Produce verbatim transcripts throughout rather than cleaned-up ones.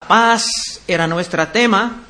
Paz era nuestro tema.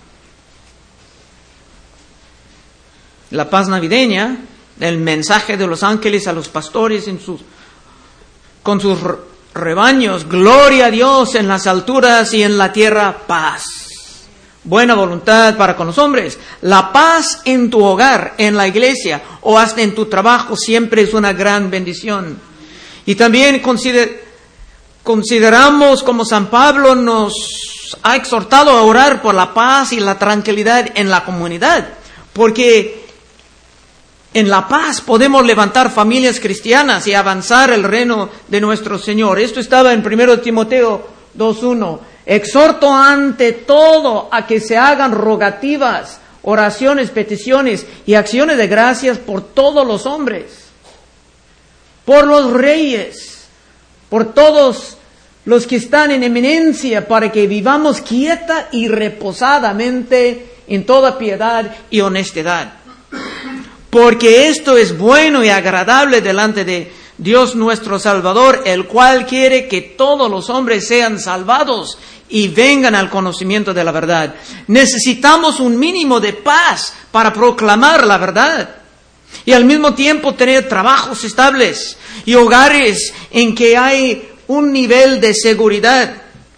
La paz navideña, el mensaje de los ángeles a los pastores en sus, con sus rebaños. Gloria a Dios en las alturas y en la tierra paz. Buena voluntad para con los hombres. La paz en tu hogar, en la iglesia o hasta en tu trabajo siempre es una gran bendición. Y también consider, consideramos como San Pablo nos ha exhortado a orar por la paz y la tranquilidad en la comunidad, porque en la paz podemos levantar familias cristianas y avanzar el reino de nuestro Señor. Esto estaba en primero Timoteo dos uno. Exhorto ante todo a que se hagan rogativas, oraciones, peticiones y acciones de gracias por todos los hombres, por los reyes, por todos los que están en eminencia, para que vivamos quieta y reposadamente en toda piedad y honestidad. Porque esto es bueno y agradable delante de Dios nuestro Salvador, el cual quiere que todos los hombres sean salvados y vengan al conocimiento de la verdad. Necesitamos un mínimo de paz para proclamar la verdad y al mismo tiempo tener trabajos estables y hogares en que hay un nivel de seguridad.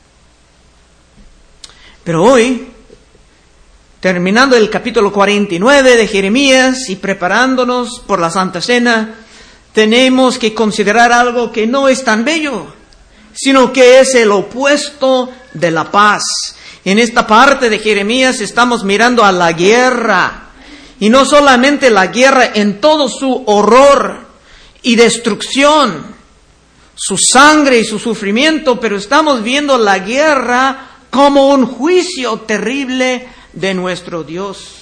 Pero hoy, terminando el capítulo cuarenta y nueve de Jeremías y preparándonos por la Santa Cena, tenemos que considerar algo que no es tan bello, sino que es el opuesto de la paz. En esta parte de Jeremías estamos mirando a la guerra, y no solamente la guerra en todo su horror y destrucción, su sangre y su sufrimiento, pero estamos viendo la guerra como un juicio terrible de nuestro Dios.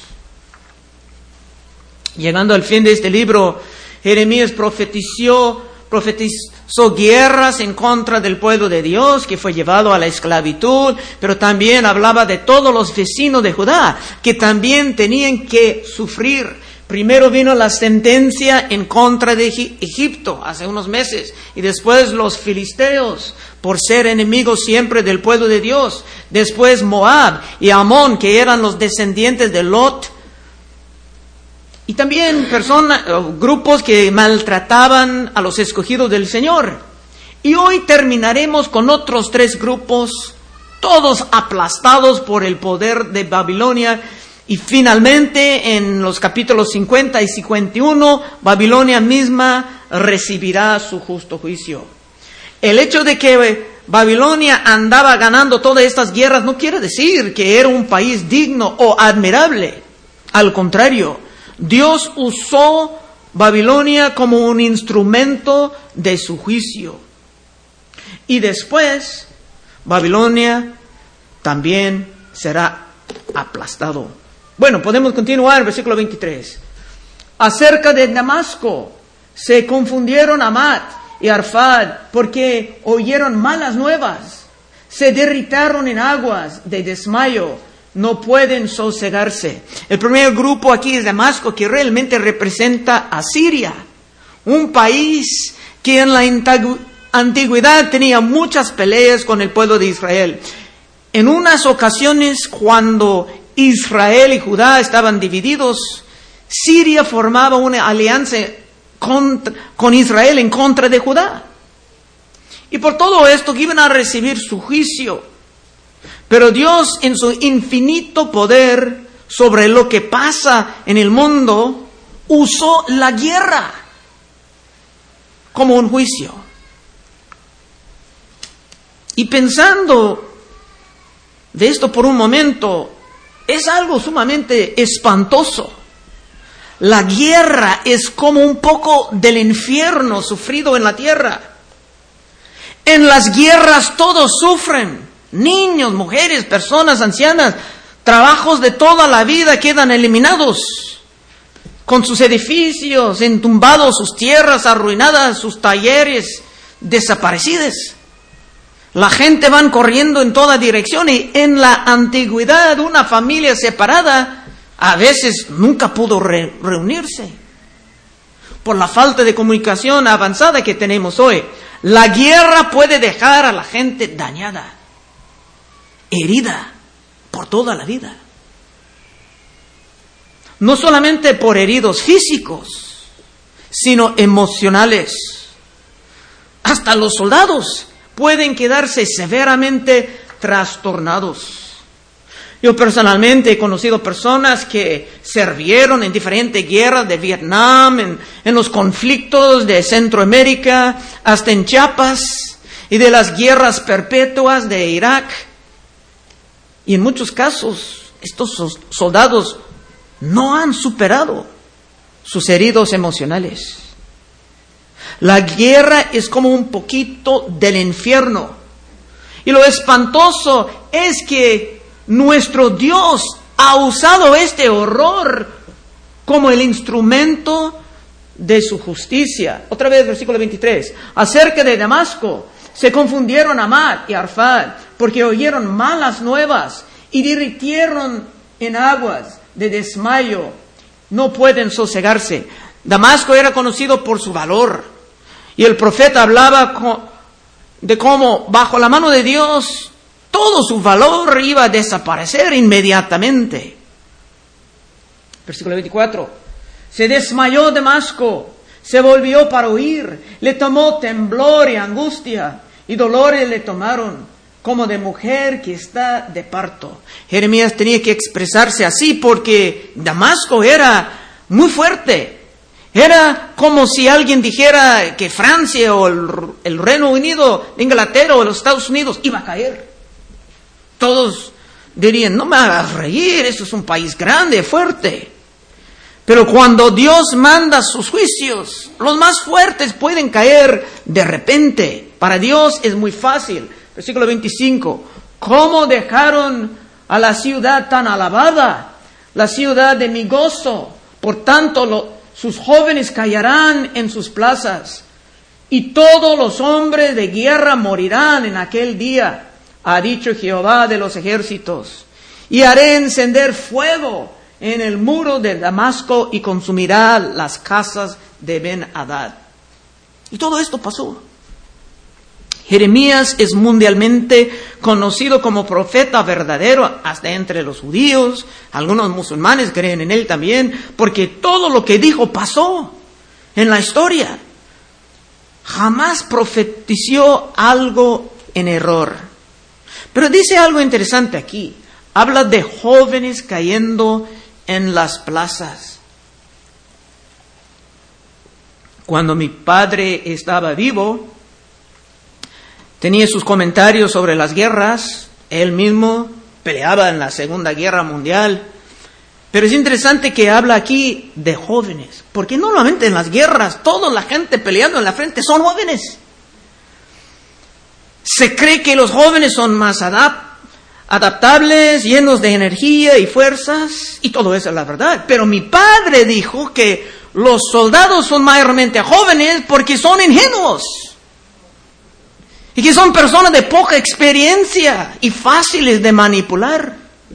Llegando al fin de este libro, Jeremías profetizó, profetizó guerras en contra del pueblo de Dios que fue llevado a la esclavitud, pero también hablaba de todos los vecinos de Judá que también tenían que sufrir. Primero vino la sentencia en contra de Egipto hace unos meses, y después los filisteos por ser enemigos siempre del pueblo de Dios. Después Moab y Amón, que eran los descendientes de Lot. Y también personas, grupos que maltrataban a los escogidos del Señor. Y hoy terminaremos con otros tres grupos, todos aplastados por el poder de Babilonia. Y finalmente, en los capítulos cincuenta y cincuenta y uno, Babilonia misma recibirá su justo juicio. El hecho de que Babilonia andaba ganando todas estas guerras no quiere decir que era un país digno o admirable. Al contrario, Dios usó Babilonia como un instrumento de su juicio. Y después, Babilonia también será aplastado. Bueno, podemos continuar, versículo veintitrés. Acerca de Damasco, se confundieron Amat y Arfad, porque oyeron malas nuevas. Se derritaron en aguas de desmayo, no pueden sosegarse. El primer grupo aquí es Damasco, que realmente representa a Siria, un país que en la antigüedad tenía muchas peleas con el pueblo de Israel. En unas ocasiones, cuando Israel y Judá estaban divididos, Siria formaba una alianza con, con Israel en contra de Judá. Y por todo esto iban a recibir su juicio. Pero Dios, en su infinito poder sobre lo que pasa en el mundo, usó la guerra como un juicio. Y pensando de esto por un momento, es algo sumamente espantoso. La guerra es como un poco del infierno sufrido en la tierra. En las guerras todos sufren. Niños, mujeres, personas ancianas, trabajos de toda la vida quedan eliminados. Con sus edificios entumbados, sus tierras arruinadas, sus talleres desaparecidos. La gente van corriendo en toda dirección, y en la antigüedad una familia separada a veces nunca pudo re- reunirse por la falta de comunicación avanzada que tenemos hoy. La guerra puede dejar a la gente dañada. herida por toda la vida. No solamente por heridos físicos, sino emocionales. Hasta los soldados pueden quedarse severamente trastornados. Yo personalmente he conocido personas que sirvieron en diferentes guerras de Vietnam, en, en los conflictos de Centroamérica, hasta en Chiapas, y de las guerras perpetuas de Irak. Y en muchos casos, estos soldados no han superado sus heridos emocionales. La guerra es como un poquito del infierno. Y lo espantoso es que nuestro Dios ha usado este horror como el instrumento de su justicia. Otra vez, versículo veintitrés. Acerca de Damasco, se confundieron Amad y Arfad, porque oyeron malas nuevas y divirtieron en aguas de desmayo. No pueden sosegarse. Damasco era conocido por su valor. Y el profeta hablaba de cómo bajo la mano de Dios todo su valor iba a desaparecer inmediatamente. Versículo veinticuatro. Se desmayó Damasco, se volvió para huir, le tomó temblor y angustia, y dolores le tomaron, como de mujer que está de parto. Jeremías tenía que expresarse así porque Damasco era muy fuerte. Era como si alguien dijera que Francia o el, el Reino Unido, Inglaterra o los Estados Unidos iba a caer. Todos dirían, no me hagas reír, eso es un país grande, fuerte. Pero cuando Dios manda sus juicios, los más fuertes pueden caer de repente. Para Dios es muy fácil. Versículo veinticinco. ¿Cómo dejaron a la ciudad tan alabada, la ciudad de mi gozo? Por tanto, lo, sus jóvenes callarán en sus plazas, y todos los hombres de guerra morirán en aquel día, ha dicho Jehová de los ejércitos. Y haré encender fuego en el muro de Damasco y consumirá las casas de Ben-Hadad. Y todo esto pasó. Jeremías es mundialmente conocido como profeta verdadero, hasta entre los judíos. Algunos musulmanes creen en él también, porque todo lo que dijo pasó en la historia. Jamás profetizó algo en error. Pero dice algo interesante aquí. Habla de jóvenes cayendo en las plazas. Cuando mi padre estaba vivo, tenía sus comentarios sobre las guerras. Él mismo peleaba en la Segunda Guerra Mundial. Pero es interesante que habla aquí de jóvenes, porque normalmente en las guerras toda la gente peleando en la frente son jóvenes. Se cree que los jóvenes son más adap- adaptables, llenos de energía y fuerzas, y todo eso es la verdad. Pero mi padre dijo que los soldados son mayormente jóvenes porque son ingenuos. Y que son personas de poca experiencia y fáciles de manipular.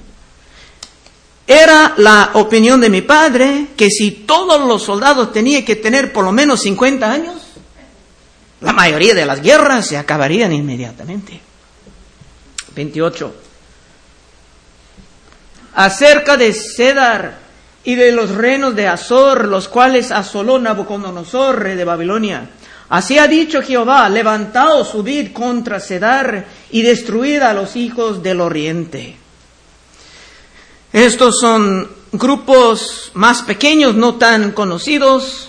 Era la opinión de mi padre que si todos los soldados tenían que tener por lo menos cincuenta años, la mayoría de las guerras se acabarían inmediatamente. veintiocho. Acerca de Cedar y de los reinos de Azor, los cuales asoló Nabucodonosor, rey de Babilonia. Así ha dicho Jehová, levantaos, subid contra Cedar y destruid a los hijos del oriente. Estos son grupos más pequeños, no tan conocidos.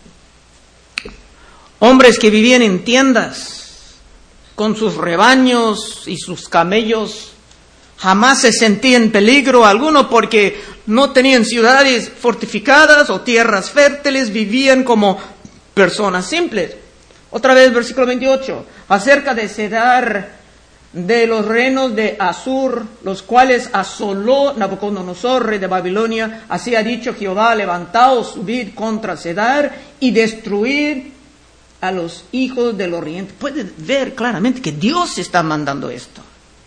Hombres que vivían en tiendas con sus rebaños y sus camellos. Jamás se sentían en peligro alguno porque no tenían ciudades fortificadas o tierras fértiles, vivían como personas simples. Otra vez, versículo veintiocho. Acerca de Cedar, de los reinos de Asur, los cuales asoló Nabucodonosor, rey de Babilonia. Así ha dicho Jehová, levantaos, subid contra Cedar y destruid a los hijos del oriente. Puede ver claramente que Dios está mandando esto.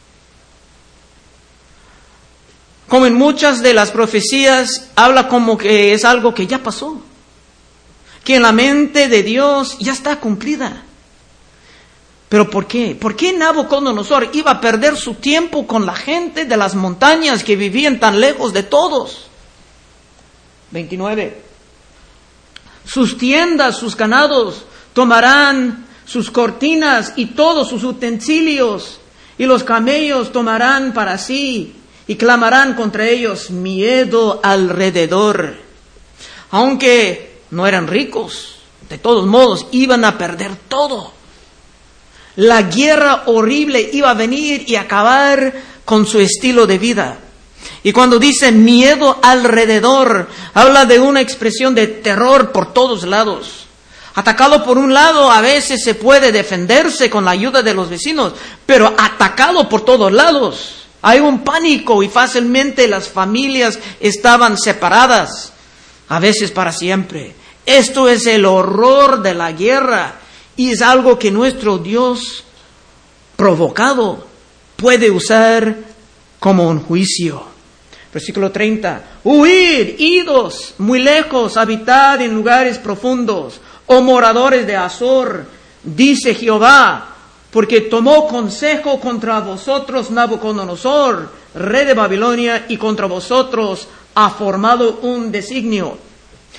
Como en muchas de las profecías, habla como que es algo que ya pasó, que en la mente de Dios ya está cumplida. ¿Pero por qué? ¿Por qué Nabucodonosor iba a perder su tiempo con la gente de las montañas que vivían tan lejos de todos? veintinueve. Sus tiendas, sus ganados, tomarán sus cortinas y todos sus utensilios, y los camellos tomarán para sí, y clamarán contra ellos miedo alrededor. Aunque no eran ricos, de todos modos iban a perder todo. La guerra horrible iba a venir y acabar con su estilo de vida. Y cuando dice miedo alrededor, habla de una expresión de terror por todos lados. Atacado por un lado, a veces se puede defenderse con la ayuda de los vecinos, pero atacado por todos lados. Hay un pánico y fácilmente las familias estaban separadas, a veces para siempre. Esto es el horror de la guerra. Y es algo que nuestro Dios provocado puede usar como un juicio. Versículo treinta. Huid, idos, muy lejos, habitad en lugares profundos, oh moradores de Azor, dice Jehová, porque tomó consejo contra vosotros Nabucodonosor, rey de Babilonia, y contra vosotros ha formado un designio.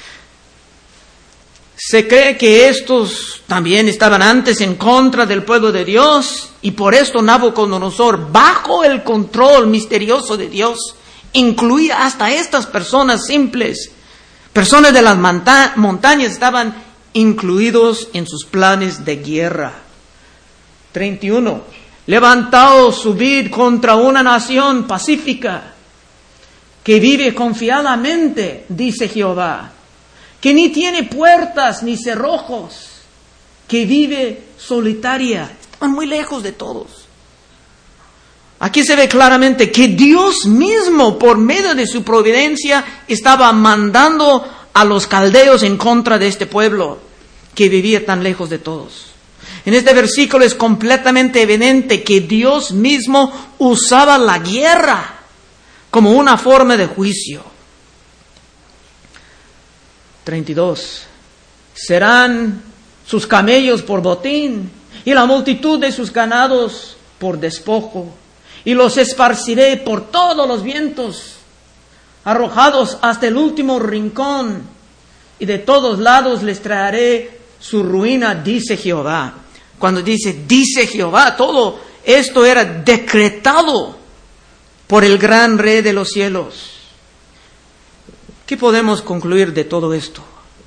Se cree que estos también estaban antes en contra del pueblo de Dios, y por esto Nabucodonosor, bajo el control misterioso de Dios, incluía hasta estas personas simples. Personas de las monta- montañas estaban incluidos en sus planes de guerra. treinta y uno. Levantaos, subid contra una nación pacífica que vive confiadamente, dice Jehová, que ni tiene puertas ni cerrojos, que vive solitaria. Están muy lejos de todos. Aquí se ve claramente que Dios mismo, por medio de su providencia, estaba mandando a los caldeos en contra de este pueblo que vivía tan lejos de todos. En este versículo es completamente evidente que Dios mismo usaba la guerra como una forma de juicio. treinta y dos. Serán sus camellos por botín y la multitud de sus ganados por despojo. Y los esparciré por todos los vientos, arrojados hasta el último rincón, y de todos lados les traeré su ruina, dice Jehová. Cuando dice, dice Jehová, todo esto era decretado por el gran Rey de los cielos. ¿Qué podemos concluir de todo esto?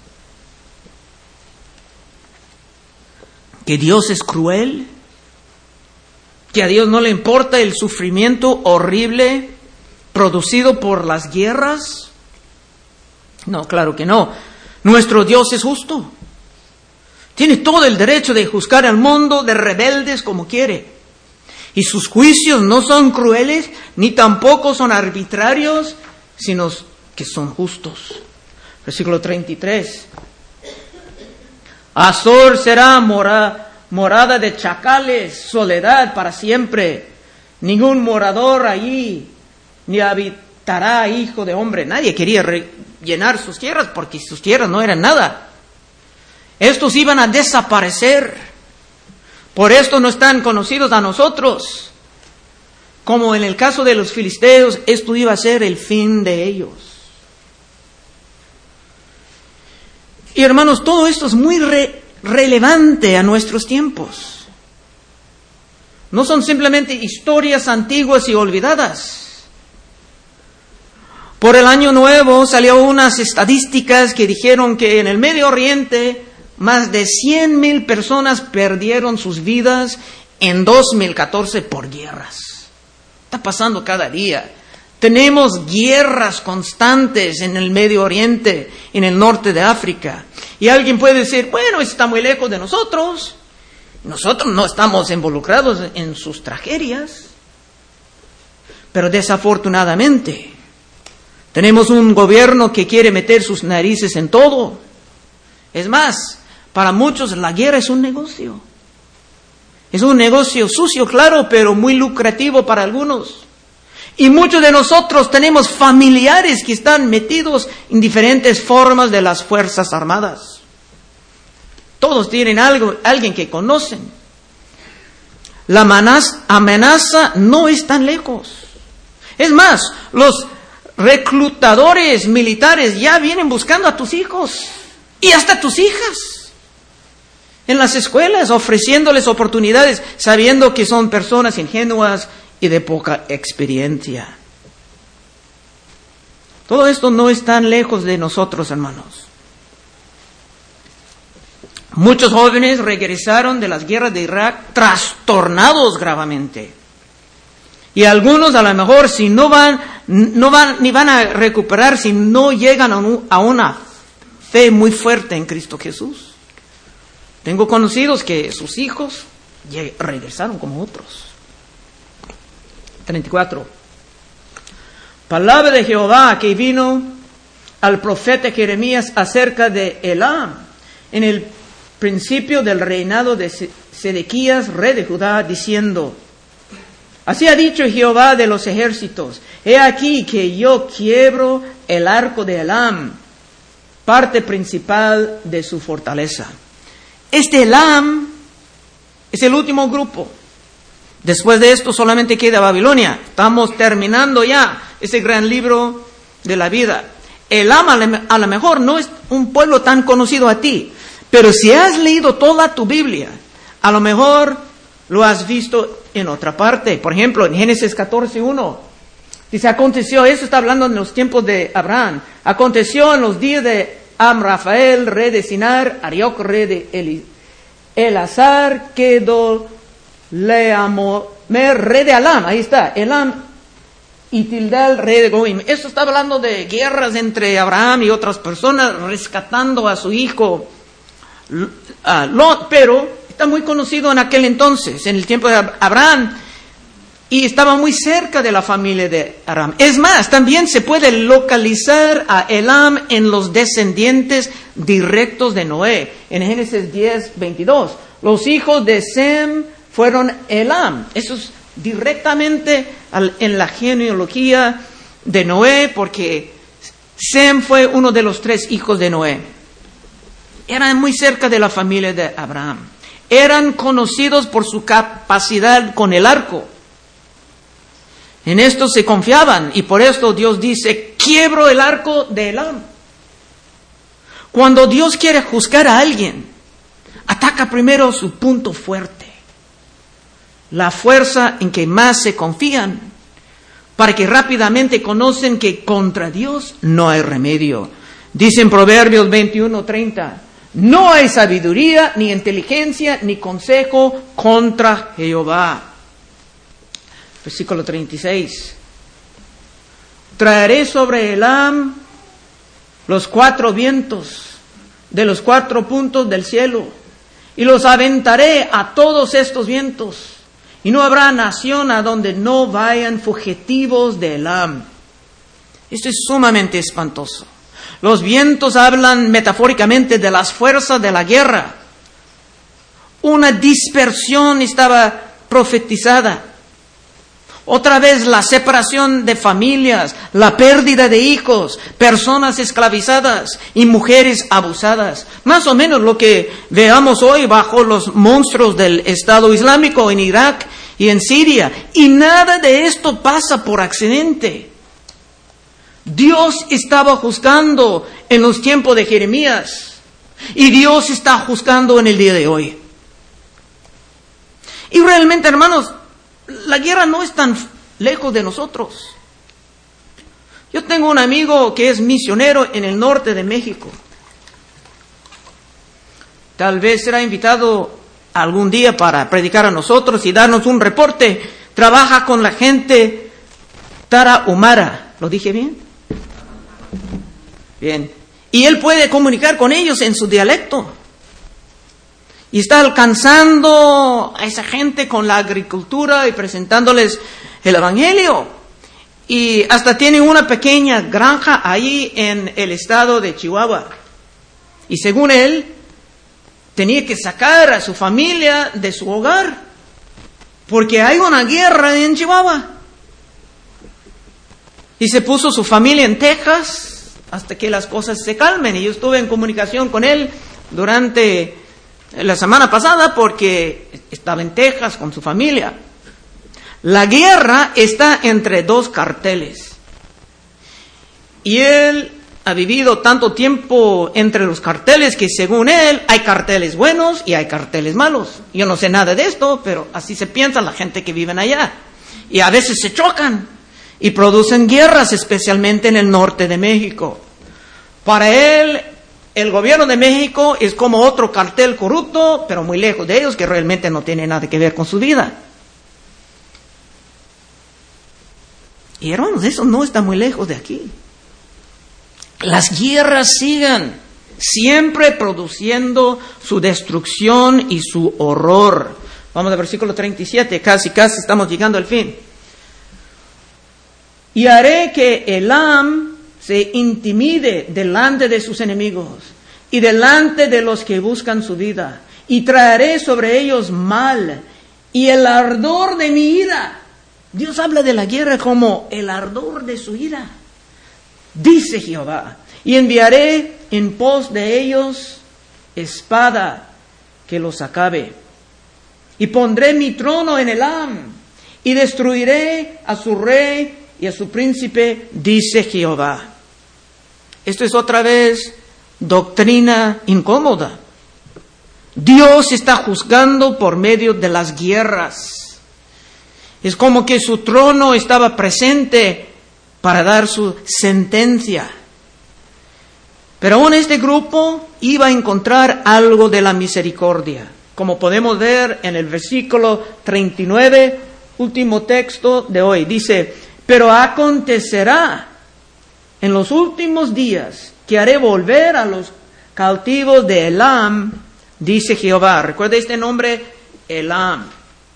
¿Que Dios es cruel? ¿Que a Dios no le importa el sufrimiento horrible producido por las guerras? No, claro que no. Nuestro Dios es justo. Tiene todo el derecho de juzgar al mundo de rebeldes como quiere. Y sus juicios no son crueles, ni tampoco son arbitrarios, sino que son justos. Versículo treinta y tres. Azor será mora, morada de chacales, soledad para siempre. Ningún morador allí, ni habitará hijo de hombre. Nadie quería rellenar sus tierras porque sus tierras no eran nada. Estos iban a desaparecer. Por esto no están conocidos a nosotros. Como en el caso de los filisteos, esto iba a ser el fin de ellos. Y hermanos, todo esto es muy re- relevante a nuestros tiempos. No son simplemente historias antiguas y olvidadas. Por el año nuevo salió unas estadísticas que dijeron que en el Medio Oriente más de cien mil personas perdieron sus vidas en dos mil catorce por guerras. Está pasando cada día. Tenemos guerras constantes en el Medio Oriente, en el norte de África. Y alguien puede decir, bueno, está muy lejos de nosotros. Nosotros no estamos involucrados en sus tragedias. Pero desafortunadamente, tenemos un gobierno que quiere meter sus narices en todo. Es más, para muchos la guerra es un negocio. Es un negocio sucio, claro, pero muy lucrativo para algunos. Y muchos de nosotros tenemos familiares que están metidos en diferentes formas de las Fuerzas Armadas. Todos tienen algo, alguien que conocen. La amenaza no es tan lejos. Es más, los reclutadores militares ya vienen buscando a tus hijos y hasta tus hijas en las escuelas, ofreciéndoles oportunidades, sabiendo que son personas ingenuas y de poca experiencia. Todo esto no es tan lejos de nosotros, hermanos. Muchos jóvenes regresaron de las guerras de Irak trastornados gravemente. Y algunos a lo mejor si no van, no van ni van a recuperar si no llegan a, un, a una fe muy fuerte en Cristo Jesús. Tengo conocidos que sus hijos regresaron como otros. treinta y cuatro. Palabra de Jehová que vino al profeta Jeremías acerca de Elam en el principio del reinado de Sedequías, rey de Judá, diciendo: así ha dicho Jehová de los ejércitos, he aquí que yo quiebro el arco de Elam, parte principal de su fortaleza. Este Elam es el último grupo. Después de esto solamente queda Babilonia. Estamos terminando ya ese gran libro de la vida. Elam a lo mejor no es un pueblo tan conocido a ti, pero si has leído toda tu Biblia, a lo mejor lo has visto en otra parte. Por ejemplo, en Génesis catorce uno, dice, aconteció, eso está hablando en los tiempos de Abraham, aconteció en los días de Amrafael, rey de Sinar, Arioc, rey de Eli, Elazar, Kedol, Leamomer, rey de Alam, ahí está, Elam, y Tildal, rey de Goim. Esto está hablando de guerras entre Abraham y otras personas, rescatando a su hijo uh, Lot, pero está muy conocido en aquel entonces, en el tiempo de Abraham, y estaba muy cerca de la familia de Aram. Es más, también se puede localizar a Elam en los descendientes directos de Noé. En Génesis diez veintidós, los hijos de Sem fueron Elam. Eso es directamente en la genealogía de Noé, porque Sem fue uno de los tres hijos de Noé. Eran muy cerca de la familia de Abraham. Eran conocidos por su capacidad con el arco. En esto se confiaban y por esto Dios dice, quiebro el arco de Elam. Cuando Dios quiere juzgar a alguien, ataca primero su punto fuerte, la fuerza en que más se confían, para que rápidamente conocen que contra Dios no hay remedio. Dice en Proverbios veintiuno treinta, no hay sabiduría, ni inteligencia, ni consejo contra Jehová. Versículo treinta y seis. Traeré sobre Elam los cuatro vientos de los cuatro puntos del cielo, y los aventaré a todos estos vientos, y no habrá nación a donde no vayan fugitivos de Elam. Esto es sumamente espantoso. Los vientos hablan metafóricamente de las fuerzas de la guerra. Una dispersión estaba profetizada. Otra vez la separación de familias, la pérdida de hijos, personas esclavizadas y mujeres abusadas. Más o menos lo que veamos hoy bajo los monstruos del Estado Islámico en Irak y en Siria. Y nada de esto pasa por accidente. Dios estaba juzgando en los tiempos de Jeremías y Dios está juzgando en el día de hoy. Y realmente, hermanos, la guerra no es tan lejos de nosotros. Yo tengo un amigo que es misionero en el norte de México. Tal vez será invitado algún día para predicar a nosotros y darnos un reporte. Trabaja con la gente tarahumara. ¿Lo dije bien? Bien. Y él puede comunicar con ellos en su dialecto. Y está alcanzando a esa gente con la agricultura y presentándoles el evangelio. Y hasta tiene una pequeña granja ahí en el estado de Chihuahua. Y según él, tenía que sacar a su familia de su hogar, porque hay una guerra en Chihuahua. Y se puso su familia en Texas hasta que las cosas se calmen. Y yo estuve en comunicación con él durante la semana pasada porque estaba en Texas con su familia. La guerra está entre dos carteles. Y él ha vivido tanto tiempo entre los carteles que según él hay carteles buenos y hay carteles malos. Yo no sé nada de esto, pero así se piensa la gente que vive allá. Y a veces se chocan y producen guerras, especialmente en el norte de México. Para él, el gobierno de México es como otro cartel corrupto, pero muy lejos de ellos, que realmente no tiene nada que ver con su vida. Y hermanos, eso no está muy lejos de aquí. Las guerras siguen, siempre produciendo su destrucción y su horror. Vamos al versículo treinta y siete, casi, casi estamos llegando al fin. Y haré que Elam se intimide delante de sus enemigos y delante de los que buscan su vida, y traeré sobre ellos mal y el ardor de mi ira. Dios habla de la guerra como el ardor de su ira, dice Jehová, y enviaré en pos de ellos espada que los acabe. Y pondré mi trono en Elam, y destruiré a su rey y a su príncipe, dice Jehová. Esto es otra vez doctrina incómoda. Dios está juzgando por medio de las guerras. Es como que su trono estaba presente para dar su sentencia. Pero aún este grupo iba a encontrar algo de la misericordia. Como podemos ver en el versículo treinta y nueve, último texto de hoy. Dice, pero acontecerá en los últimos días que haré volver a los cautivos de Elam, dice Jehová. Recuerda este nombre, Elam.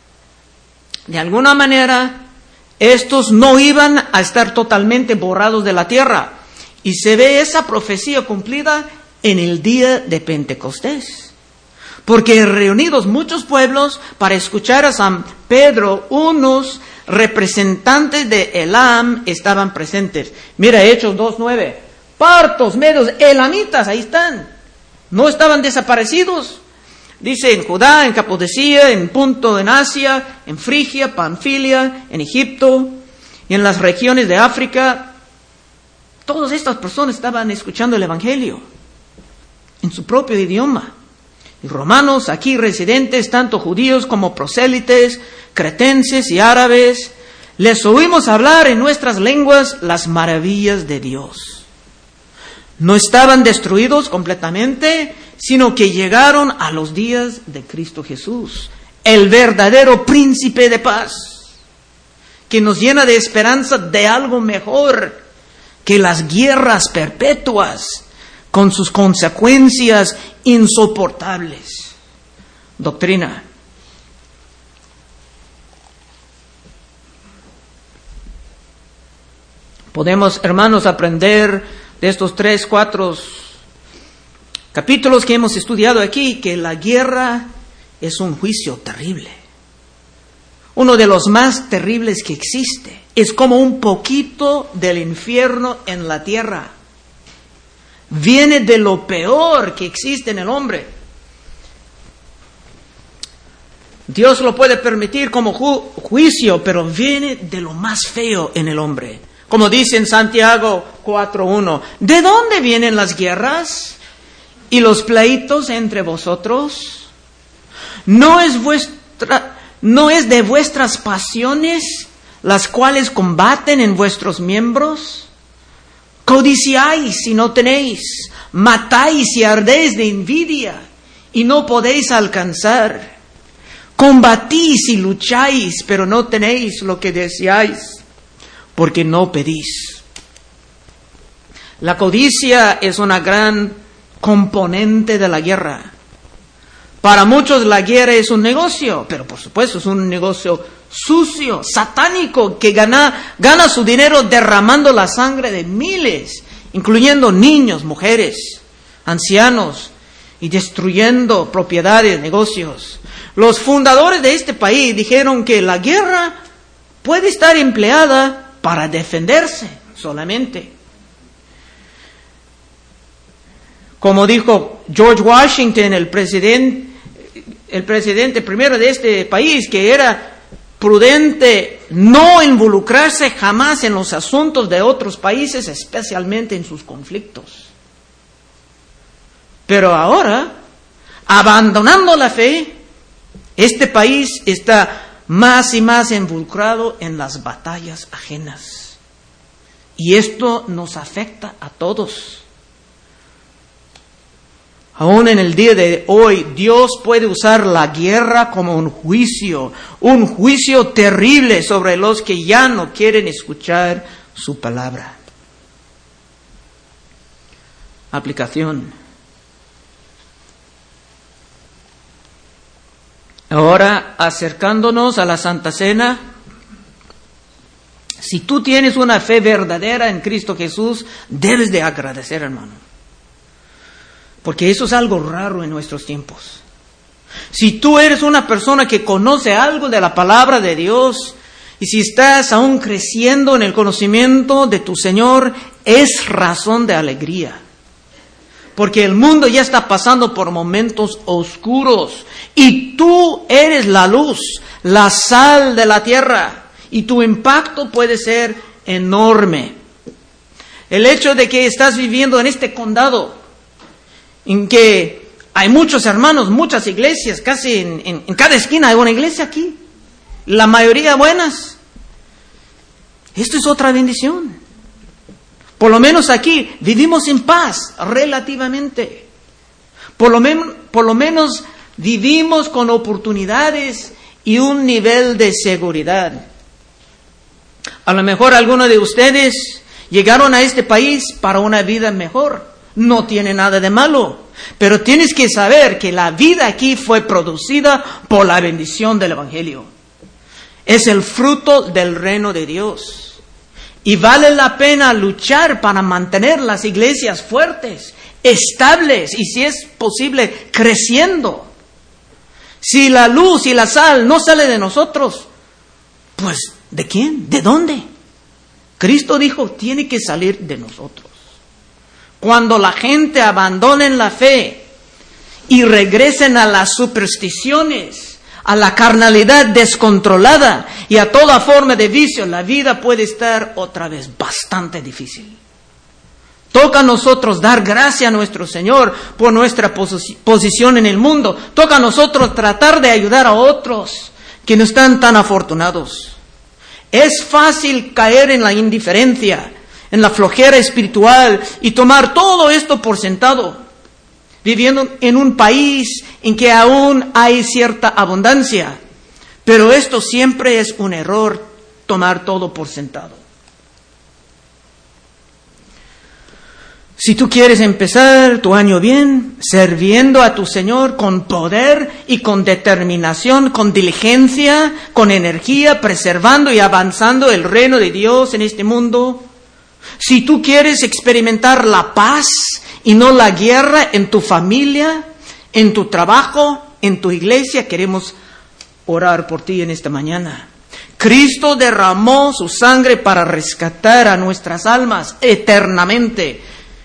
De alguna manera, estos no iban a estar totalmente borrados de la tierra. Y se ve esa profecía cumplida en el día de Pentecostés. Porque reunidos muchos pueblos para escuchar a San Pedro, unos representantes de Elam estaban presentes. Mira, Hechos dos nueve. Partos, medos, elamitas, ahí están. No estaban desaparecidos. Dice en Judá, en Capadocia, en Punto, en Asia, en Frigia, Panfilia, en Egipto y en las regiones de África. Todas estas personas estaban escuchando el Evangelio en su propio idioma. Y romanos aquí residentes, tanto judíos como prosélites, cretenses y árabes, les oímos hablar en nuestras lenguas las maravillas de Dios. No estaban destruidos completamente, sino que llegaron a los días de Cristo Jesús, el verdadero príncipe de paz, que nos llena de esperanza de algo mejor que las guerras perpetuas con sus consecuencias insoportables. Doctrina. Podemos, hermanos, aprender de estos tres, cuatro capítulos que hemos estudiado aquí, que la guerra es un juicio terrible. Uno de los más terribles que existe. Es como un poquito del infierno en la tierra. Viene de lo peor que existe en el hombre. Dios lo puede permitir como ju- juicio, pero viene de lo más feo en el hombre. Como dice en Santiago cuatro uno, ¿de dónde vienen las guerras y los pleitos entre vosotros? ¿No es vuestra, no es de vuestras pasiones las cuales combaten en vuestros miembros? Codiciáis y no tenéis, matáis y ardéis de envidia y no podéis alcanzar. Combatís y lucháis, pero no tenéis lo que deseáis, porque no pedís. La codicia es una gran componente de la guerra. Para muchos la guerra es un negocio, pero por supuesto es un negocio sucio, satánico, que gana, gana su dinero derramando la sangre de miles, incluyendo niños, mujeres, ancianos, y destruyendo propiedades, negocios. Los fundadores de este país dijeron que la guerra puede estar empleada para defenderse solamente. Como dijo George Washington, el presidente, el presidente primero de este país, que era prudente no involucrarse jamás en los asuntos de otros países, especialmente en sus conflictos. Pero ahora, abandonando la fe, este país está más y más involucrado en las batallas ajenas. Y esto nos afecta a todos. Aún en el día de hoy, Dios puede usar la guerra como un juicio, un juicio terrible sobre los que ya no quieren escuchar su palabra. Aplicación. Ahora, acercándonos a la Santa Cena, si tú tienes una fe verdadera en Cristo Jesús, debes de agradecer, hermano. Porque eso es algo raro en nuestros tiempos. Si tú eres una persona que conoce algo de la palabra de Dios, y si estás aún creciendo en el conocimiento de tu Señor, es razón de alegría. Porque el mundo ya está pasando por momentos oscuros, y tú eres la luz, la sal de la tierra, y tu impacto puede ser enorme. El hecho de que estás viviendo en este condado, en que hay muchos hermanos, muchas iglesias, casi en, en, en cada esquina hay una iglesia aquí, la mayoría buenas. Esto es otra bendición. Por lo menos aquí vivimos en paz, relativamente. Por lo, men- por lo menos vivimos con oportunidades y un nivel de seguridad. A lo mejor algunos de ustedes llegaron a este país para una vida mejor. No tiene nada de malo, pero tienes que saber que la vida aquí fue producida por la bendición del Evangelio. Es el fruto del reino de Dios. Y vale la pena luchar para mantener las iglesias fuertes, estables y, si es posible, creciendo. Si la luz y la sal no sale de nosotros, pues ¿de quién? ¿De dónde? Cristo dijo, tiene que salir de nosotros. Cuando la gente abandone la fe y regresen a las supersticiones, a la carnalidad descontrolada y a toda forma de vicio, la vida puede estar otra vez bastante difícil. Toca a nosotros dar gracias a nuestro Señor por nuestra posi- posición en el mundo. Toca a nosotros tratar de ayudar a otros que no están tan afortunados. Es fácil caer en la indiferencia, en la flojera espiritual y tomar todo esto por sentado, viviendo en un país en que aún hay cierta abundancia. Pero esto siempre es un error, tomar todo por sentado. Si tú quieres empezar tu año bien, sirviendo a tu Señor con poder y con determinación, con diligencia, con energía, preservando y avanzando el reino de Dios en este mundo, si tú quieres experimentar la paz y no la guerra en tu familia, en tu trabajo, en tu iglesia, queremos orar por ti en esta mañana. Cristo derramó su sangre para rescatar a nuestras almas eternamente,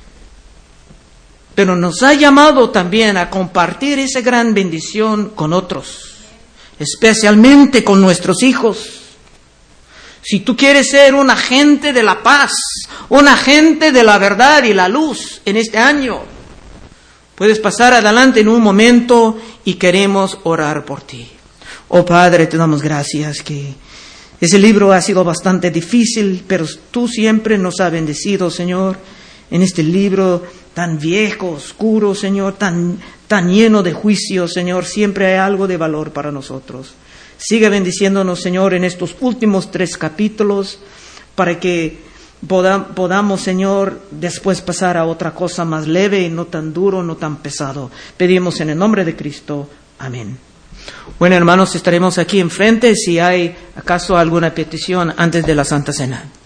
pero nos ha llamado también a compartir esa gran bendición con otros, especialmente con nuestros hijos. Si tú quieres ser un agente de la paz, un agente de la verdad y la luz en este año, puedes pasar adelante en un momento y queremos orar por ti. Oh Padre, te damos gracias que ese libro ha sido bastante difícil, pero tú siempre nos has bendecido, Señor, en este libro tan viejo, oscuro, Señor, tan, tan lleno de juicio, Señor. Siempre hay algo de valor para nosotros. Sigue bendiciéndonos, Señor, en estos últimos tres capítulos, para que poda, podamos, Señor, después pasar a otra cosa más leve y no tan duro, no tan pesado. Pedimos en el nombre de Cristo. Amén. Bueno, hermanos, estaremos aquí enfrente si hay acaso alguna petición antes de la Santa Cena.